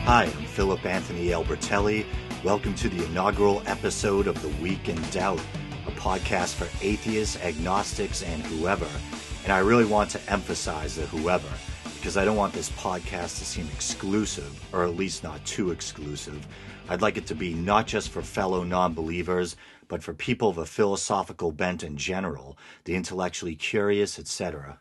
Hi, I'm Philip Anthony Albertelli. Welcome to the inaugural episode of The Week in Doubt, a podcast for atheists, agnostics, and whoever. And I really want to emphasize the whoever, because I don't want this podcast to seem exclusive, or at least not too exclusive. I'd like it to be not just for fellow non-believers, but for people of a philosophical bent in general, the intellectually curious, etc.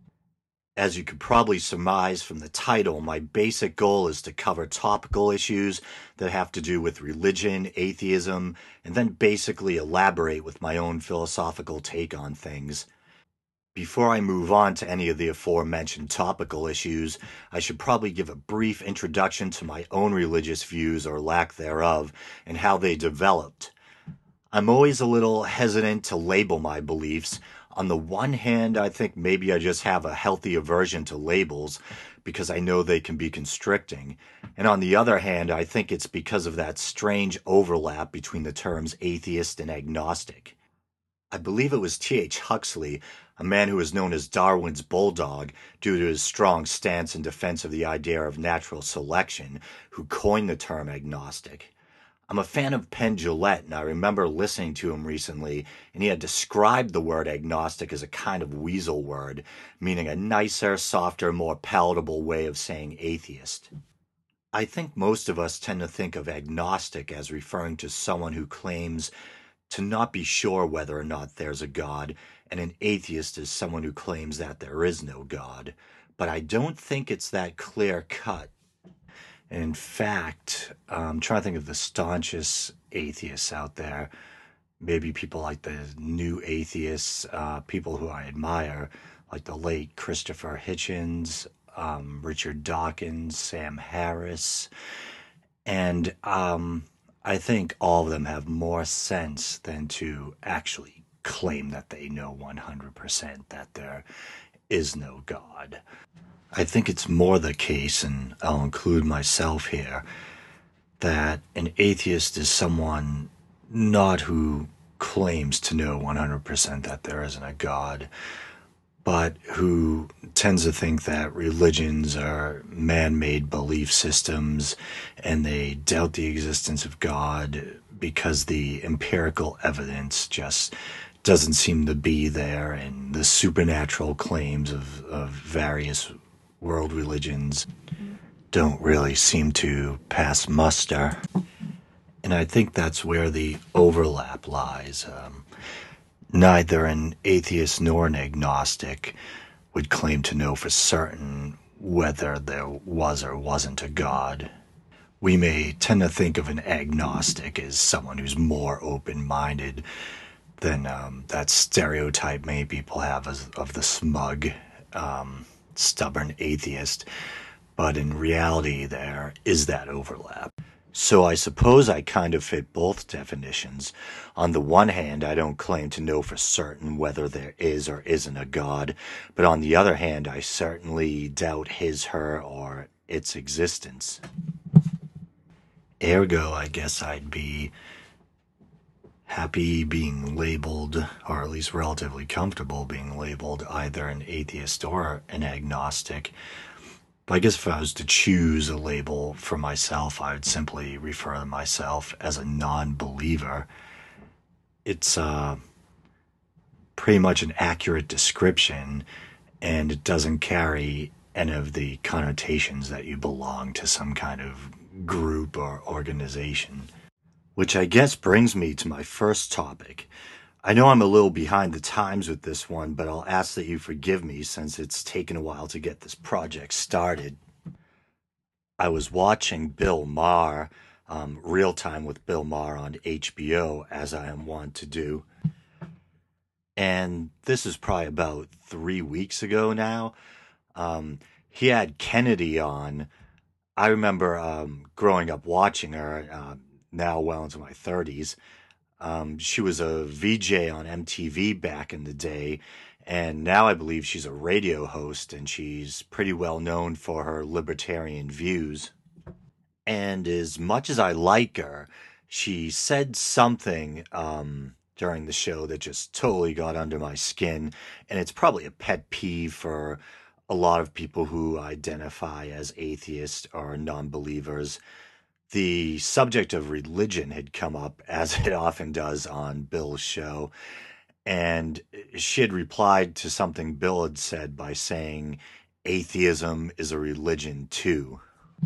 As you could probably surmise from the title, my basic goal is to cover topical issues that have to do with religion, atheism, and then basically elaborate with my own philosophical take on things. Before I move on to any of the aforementioned topical issues, I should probably give a brief introduction to my own religious views or lack thereof and how they developed. I'm always a little hesitant to label my beliefs. On the one hand, I think maybe I just have a healthy aversion to labels because I know they can be constricting. And on the other hand, I think it's because of that strange overlap between the terms atheist and agnostic. I believe it was T.H. Huxley, a man who is known as Darwin's bulldog due to his strong stance in defense of the idea of natural selection, who coined the term agnostic. I'm a fan of Penn Jillette, and I remember listening to him recently, and he had described the word agnostic as a kind of weasel word, meaning a nicer, softer, more palatable way of saying atheist. I think most of us tend to think of agnostic as referring to someone who claims to not be sure whether or not there's a God, and an atheist is someone who claims that there is no God. But I don't think it's that clear cut. In fact, I'm trying to think of the staunchest atheists out there. Maybe people like the new atheists, people who I admire, like the late Christopher Hitchens, Richard Dawkins, Sam Harris. And I think all of them have more sense than to actually claim that they know 100% that there is no God. I think it's more the case, and I'll include myself here, that an atheist is someone not who claims to know 100% that there isn't a God, but who tends to think that religions are man-made belief systems and they doubt the existence of God because the empirical evidence just doesn't seem to be there, and the supernatural claims of various world religions don't really seem to pass muster. And I think that's where the overlap lies. Neither an atheist nor an agnostic would claim to know for certain whether there was or wasn't a God. We may tend to think of an agnostic as someone who's more open-minded than that stereotype many people have of the smug, stubborn atheist, but in reality there is that overlap. So I suppose I kind of fit both definitions. On the one hand, I don't claim to know for certain whether there is or isn't a God, but on the other hand, I certainly doubt his, her, or its existence. Ergo, I guess I'd be happy being labeled, or at least relatively comfortable being labeled, either an atheist or an agnostic. But I guess if I was to choose a label for myself, I would simply refer to myself as a non-believer. It's pretty much an accurate description, and it doesn't carry any of the connotations that you belong to some kind of group or organization. Which I guess brings me to my first topic. I know I'm a little behind the times with this one, but I'll ask that you forgive me since it's taken a while to get this project started. I was watching Bill Maher, Real Time with Bill Maher on HBO, as I am wont to do. And this is probably about 3 weeks ago now. He had Kennedy on. I remember growing up watching her, now well into my 30s. She was a VJ on MTV back in the day, and now I believe she's a radio host, and she's pretty well known for her libertarian views. And as much as I like her, she said something during the show that just totally got under my skin, and it's probably a pet peeve for a lot of people who identify as atheists or non-believers, the subject of religion had come up, as it often does on Bill's show. And she had replied to something Bill had said by saying, atheism is a religion too.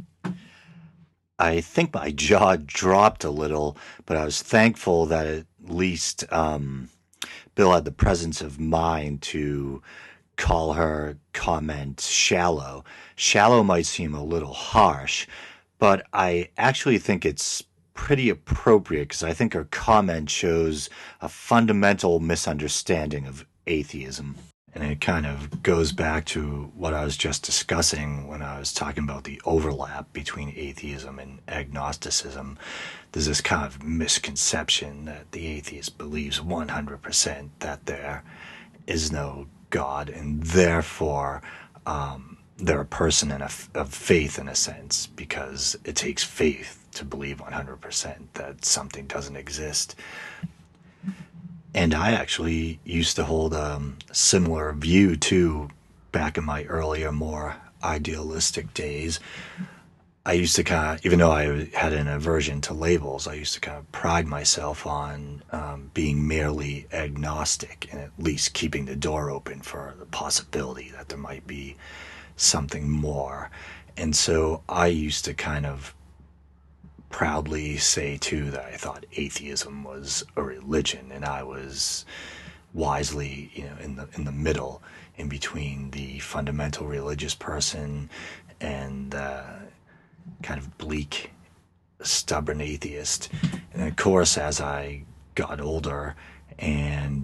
I think my jaw dropped a little, but I was thankful that at least Bill had the presence of mind to call her comment shallow. Shallow might seem a little harsh, but I actually think it's pretty appropriate because I think her comment shows a fundamental misunderstanding of atheism. And it kind of goes back to what I was just discussing when I was talking about the overlap between atheism and agnosticism. There's this kind of misconception that the atheist believes 100% that there is no God, and therefore they're a person of faith in a sense, because it takes faith to believe 100% that something doesn't exist. And I actually used to hold a similar view too back in my earlier, more idealistic days. I used to kind of, even though I had an aversion to labels, I used to kind of pride myself on being merely agnostic and at least keeping the door open for the possibility that there might be something more. And so I used to kind of proudly say too that I thought atheism was a religion, and I was wisely, in the middle, in between the fundamental religious person and kind of bleak, stubborn atheist. And of course, as I got older and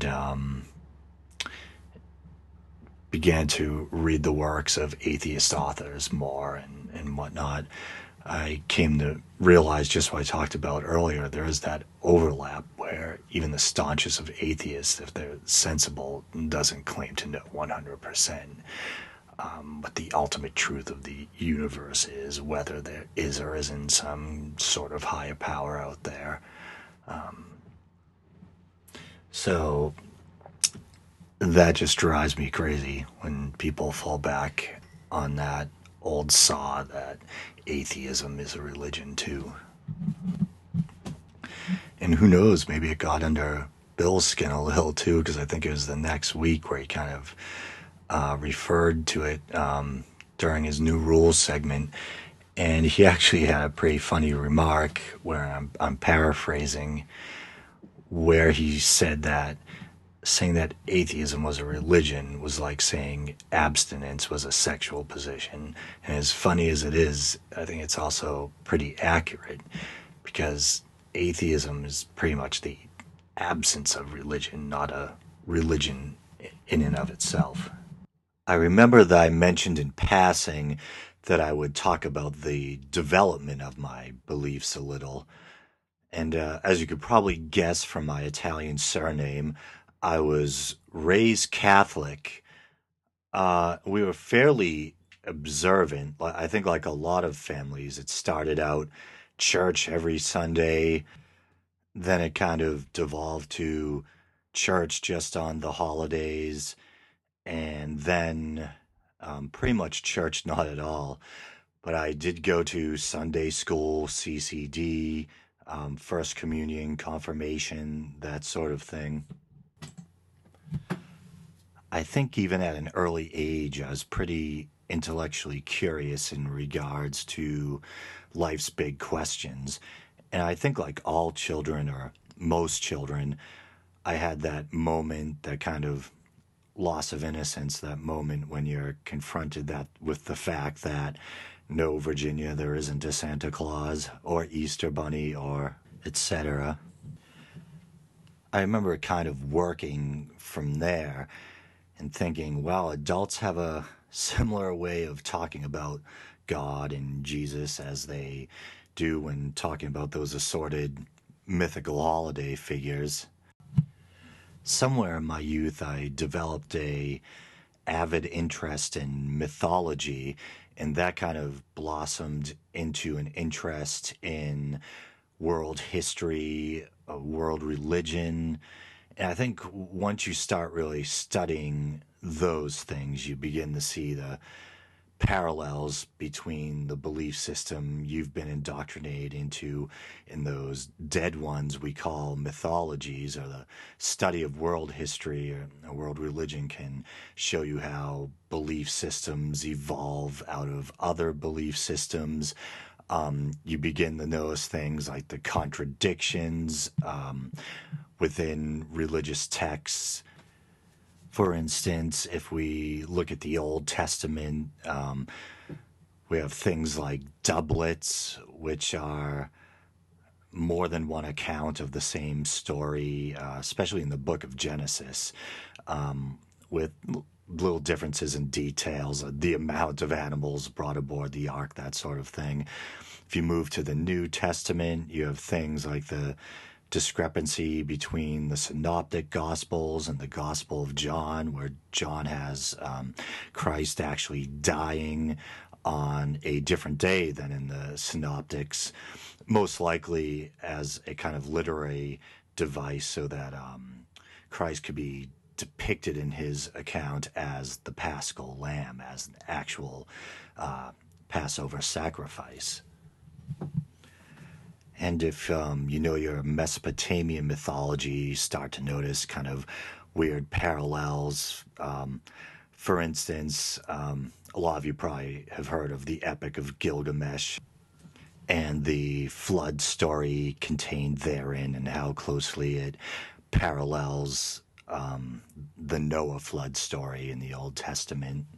began to read the works of atheist authors more and whatnot, I came to realize just what I talked about earlier. There is that overlap where even the staunchest of atheists, if they're sensible, doesn't claim to know 100% what the ultimate truth of the universe is, whether there is or isn't some sort of higher power out there. So that just drives me crazy when people fall back on that old saw that atheism is a religion too. And who knows, maybe it got under Bill's skin a little too, because I think it was the next week where he kind of referred to it during his New Rules segment. And he actually had a pretty funny remark where I'm paraphrasing, where he said that saying that atheism was a religion was like saying abstinence was a sexual position. And as funny as it is, I think it's also pretty accurate, because atheism is pretty much the absence of religion, not a religion in and of itself. I remember that I mentioned in passing that I would talk about the development of my beliefs a little. And as you could probably guess from my Italian surname, I was raised Catholic. We were fairly observant. I think, like a lot of families, it started out church every Sunday. Then it kind of devolved to church just on the holidays. And then pretty much church not at all. But I did go to Sunday school, CCD, First Communion, confirmation, that sort of thing. I think even at an early age, I was pretty intellectually curious in regards to life's big questions. And I think, like all children, or most children, I had that moment, that kind of loss of innocence, that moment when you're confronted that with the fact that no, Virginia, there isn't a Santa Claus or Easter Bunny or etc. I remember kind of working from there and thinking, wow, adults have a similar way of talking about God and Jesus as they do when talking about those assorted mythical holiday figures. Somewhere in my youth, I developed a avid interest in mythology, and that kind of blossomed into an interest in world history, world religion, And I think once you start really studying those things, you begin to see the parallels between the belief system you've been indoctrinated into in those dead ones we call mythologies, or the study of world history or world religion can show you how belief systems evolve out of other belief systems. You begin to notice things like the contradictions within religious texts. For instance, if we look at the Old Testament, we have things like doublets, which are more than one account of the same story, especially in the book of Genesis, with little differences in details, the amount of animals brought aboard the ark, that sort of thing. If you move to the New Testament, you have things like the discrepancy between the synoptic gospels and the gospel of John, where John has Christ actually dying on a different day than in the synoptics, most likely as a kind of literary device so that Christ could be depicted in his account as the Paschal lamb, as an actual Passover sacrifice. And if you know your Mesopotamian mythology, you start to notice kind of weird parallels. For instance, a lot of you probably have heard of the Epic of Gilgamesh and the flood story contained therein, and how closely it parallels the Noah flood story in the Old Testament.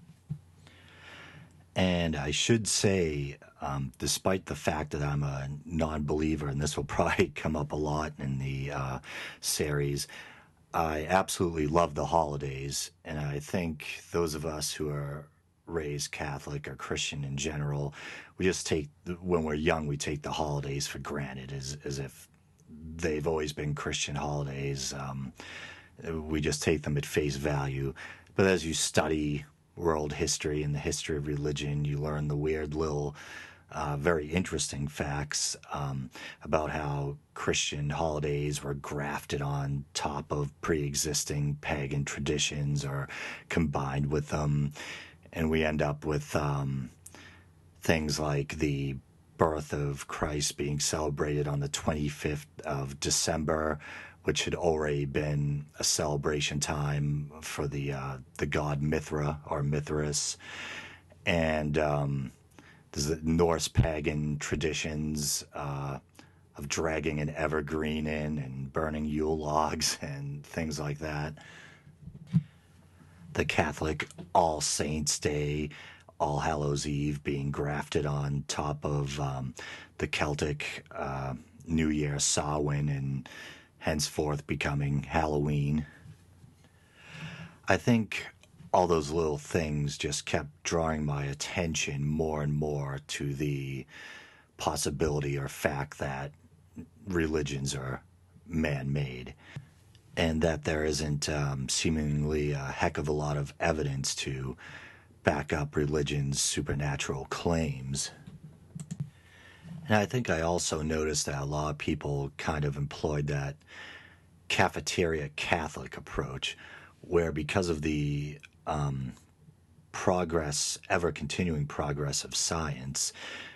And I should say, despite the fact that I'm a non-believer, and this will probably come up a lot in the series, I absolutely love the holidays. And I think those of us who are raised Catholic or Christian in general, we just take, when we're young, we take the holidays for granted as if they've always been Christian holidays. We just take them at face value. But as you study world history and the history of religion, you learn the weird little, very interesting facts about how Christian holidays were grafted on top of pre-existing pagan traditions or combined with them. And we end up with things like the birth of Christ being celebrated on the 25th of December, which had already been a celebration time for the god Mithra or Mithras. And there's the Norse pagan traditions of dragging an evergreen in and burning Yule logs and things like that. The Catholic All Saints Day, All Hallows Eve being grafted on top of the Celtic New Year Samhain, and henceforth becoming Halloween. I think all those little things just kept drawing my attention more and more to the possibility or fact that religions are man-made, and that there isn't seemingly a heck of a lot of evidence to back up religion's supernatural claims. And I think I also noticed that a lot of people kind of employed that cafeteria Catholic approach, where because of the ever-continuing progress of science,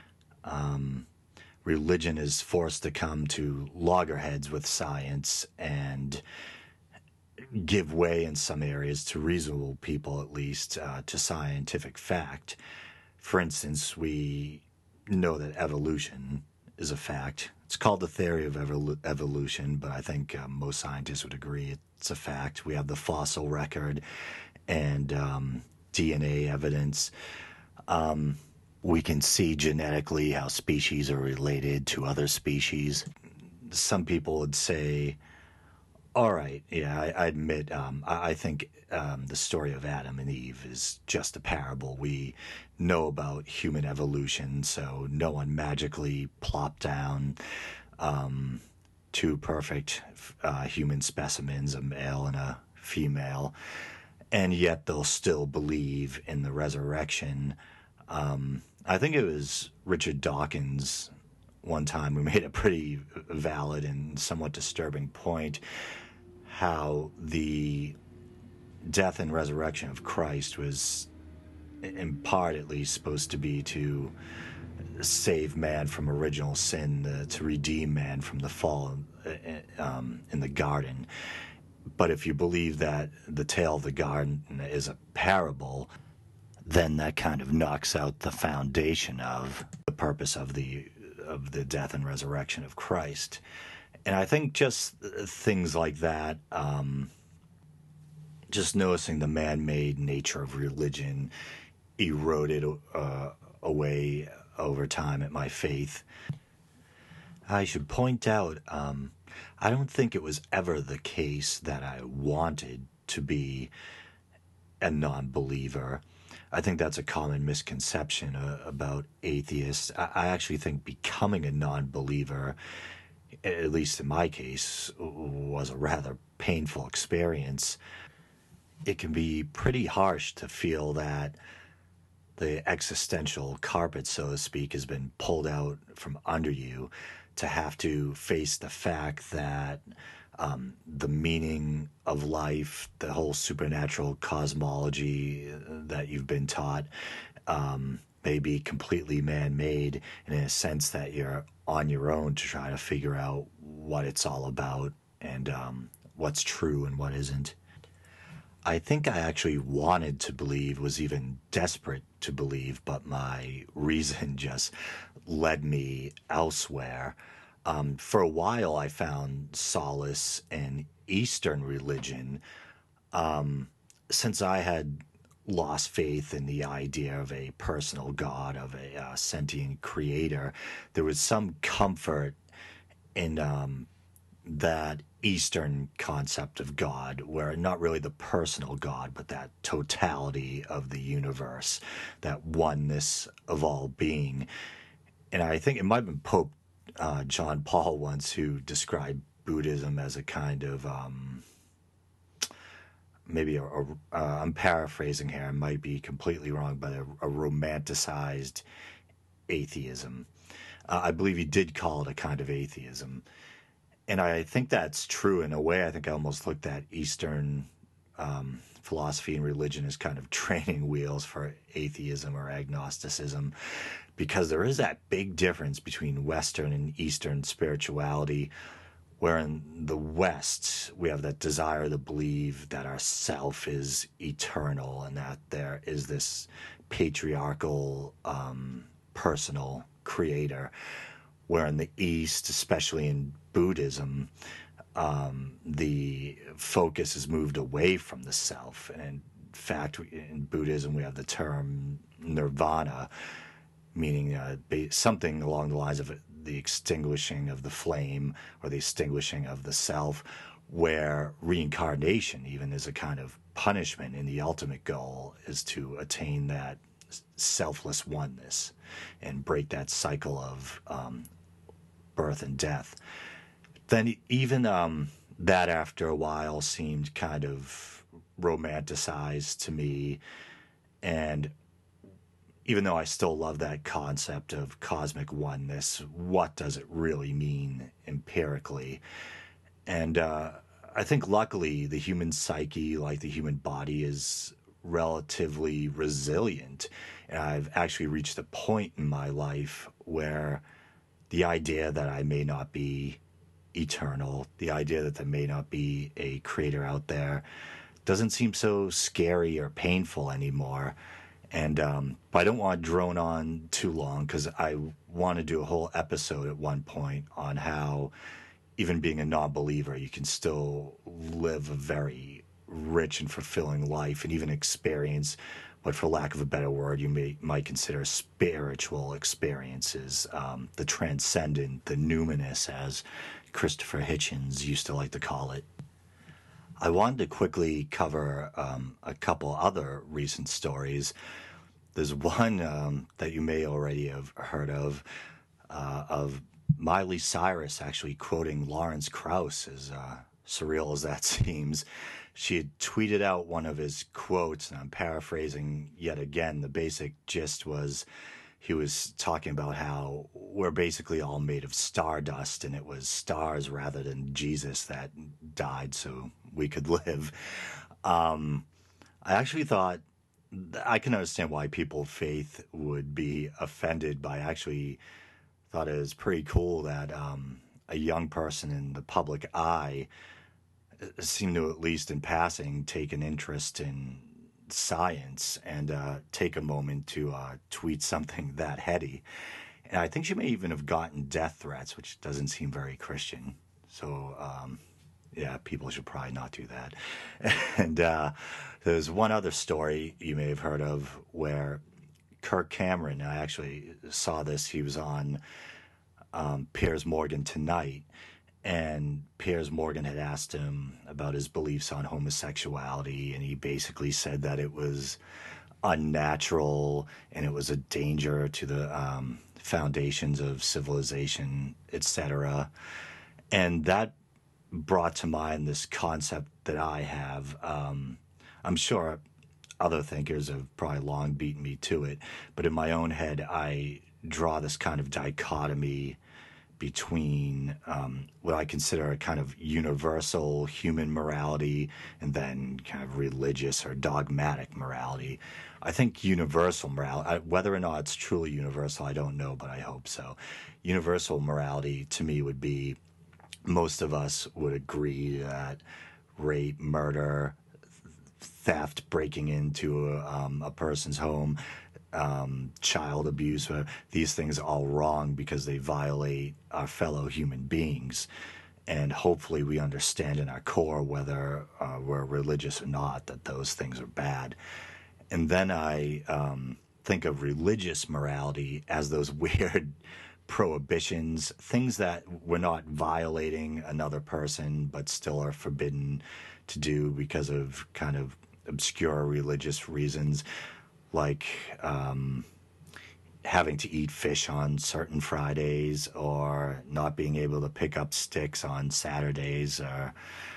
religion is forced to come to loggerheads with science and give way in some areas, to reasonable people at least, to scientific fact. For instance, we know that evolution is a fact. It's called the theory of evolution, but I think most scientists would agree it's a fact. We have the fossil record and DNA evidence. We can see genetically how species are related to other species. Some people would say, all right, yeah, I admit, I think the story of Adam and Eve is just a parable. We know about human evolution, so no one magically plopped down two perfect human specimens, a male and a female, and yet they'll still believe in the resurrection. I think it was Richard Dawkins one time who made a pretty valid and somewhat disturbing point, how the death and resurrection of Christ was, in part at least, supposed to be to save man from original sin, to redeem man from the fall in the garden. But if you believe that the tale of the garden is a parable, then that kind of knocks out the foundation of the purpose of the death and resurrection of Christ. And I think just things like that, just noticing the man-made nature of religion eroded away over time at my faith. I should point out, I don't think it was ever the case that I wanted to be a non-believer. I think that's a common misconception about atheists. I actually think becoming a non-believer, at least in my case, was a rather painful experience. It can be pretty harsh to feel that the existential carpet, so to speak, has been pulled out from under you, to have to face the fact that the meaning of life, the whole supernatural cosmology that you've been taught, may be completely man-made, and in a sense that you're on your own to try to figure out what it's all about and what's true and what isn't. I think I actually wanted to believe, was even desperate to believe, but my reason just led me elsewhere. For a while, I found solace in Eastern religion, since I had lost faith in the idea of a personal God, of a sentient creator. There was some comfort in that Eastern concept of God, where not really the personal God, but that totality of the universe, that oneness of all being. And I think it might have been Pope John Paul once who described Buddhism as a kind of maybe I'm paraphrasing here, I might be completely wrong, but a romanticized atheism. I believe he did call it a kind of atheism. And I think that's true in a way. I think I almost looked at Eastern philosophy and religion as kind of training wheels for atheism or agnosticism, because there is that big difference between Western and Eastern spirituality, where in the West we have that desire to believe that our self is eternal and that there is this patriarchal, personal creator, where in the East, especially in Buddhism, the focus is moved away from the self. And in fact, in Buddhism, we have the term nirvana, meaning something along the lines of the extinguishing of the flame or the extinguishing of the self, where reincarnation even is a kind of punishment, and the ultimate goal is to attain that selfless oneness and break that cycle of birth and death. Then even that after a while seemed kind of romanticized to me, and even though I still love that concept of cosmic oneness, what does it really mean empirically? And I think luckily the human psyche, like the human body, is relatively resilient. And I've actually reached a point in my life where the idea that I may not be eternal, the idea that there may not be a creator out there, doesn't seem so scary or painful anymore. And but I don't want to drone on too long, because I want to do a whole episode at one point on how even being a non-believer, you can still live a very rich and fulfilling life and even experience what, for lack of a better word, you might consider spiritual experiences, the transcendent, the numinous, as Christopher Hitchens used to like to call it. I wanted to quickly cover a couple other recent stories. There's one that you may already have heard of Miley Cyrus actually quoting Lawrence Krauss, as surreal as that seems. She had tweeted out one of his quotes, and I'm paraphrasing yet again. The basic gist was he was talking about how we're basically all made of stardust, and it was stars rather than Jesus that died so we could live. I actually thought I can understand why people of faith would be offended, but I actually thought it was pretty cool that a young person in the public eye seemed to, at least in passing, take an interest in science and take a moment to tweet something that heady. And I think she may even have gotten death threats, which doesn't seem very Christian. So, yeah, people should probably not do that. And there's one other story you may have heard of where Kirk Cameron, I actually saw this, he was on Piers Morgan Tonight, and Piers Morgan had asked him about his beliefs on homosexuality, and he basically said that it was unnatural and it was a danger to the foundations of civilization, etc. And that brought to mind this concept that I have. I'm sure other thinkers have probably long beaten me to it, but in my own head, I draw this kind of dichotomy between what I consider a kind of universal human morality and then kind of religious or dogmatic morality. I think universal morality, whether or not it's truly universal, I don't know, but I hope so. Universal morality to me would be, most of us would agree that rape, murder, theft, breaking into a person's home, child abuse, these things are all wrong because they violate our fellow human beings. And hopefully we understand in our core, whether we're religious or not, that those things are bad. And then I think of religious morality as those weird prohibitions, things that we're not violating another person but still are forbidden to do because of kind of obscure religious reasons, like having to eat fish on certain Fridays or not being able to pick up sticks on Saturdays, or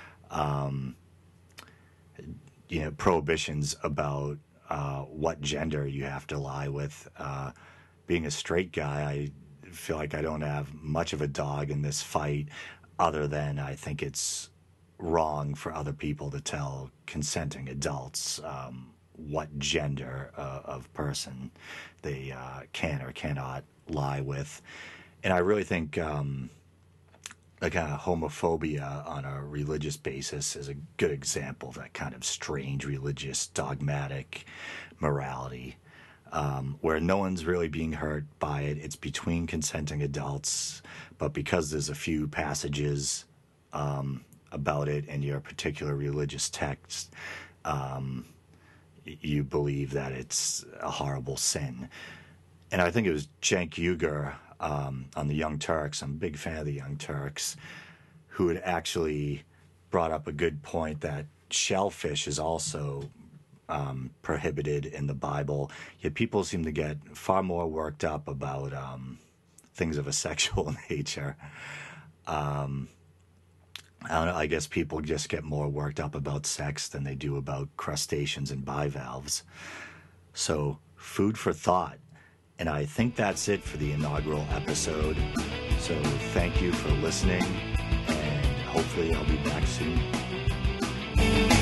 prohibitions about what gender you have to lie with. Being a straight guy, I feel like I don't have much of a dog in this fight, other than I think it's wrong for other people to tell consenting adults what gender of person they can or cannot lie with. And I really think the kind of homophobia on a religious basis is a good example of that kind of strange religious dogmatic morality, where no one's really being hurt by it. It's between consenting adults, but because there's a few passages about it in your particular religious text, you believe that it's a horrible sin. And I think it was Cenk Uygur on the Young Turks, I'm a big fan of the Young Turks, who had actually brought up a good point that shellfish is also prohibited in the Bible, yet people seem to get far more worked up about things of a sexual nature. I don't know, I guess people just get more worked up about sex than they do about crustaceans and bivalves. So, food for thought. And I think that's it for the inaugural episode. So thank you for listening, and hopefully I'll be back soon.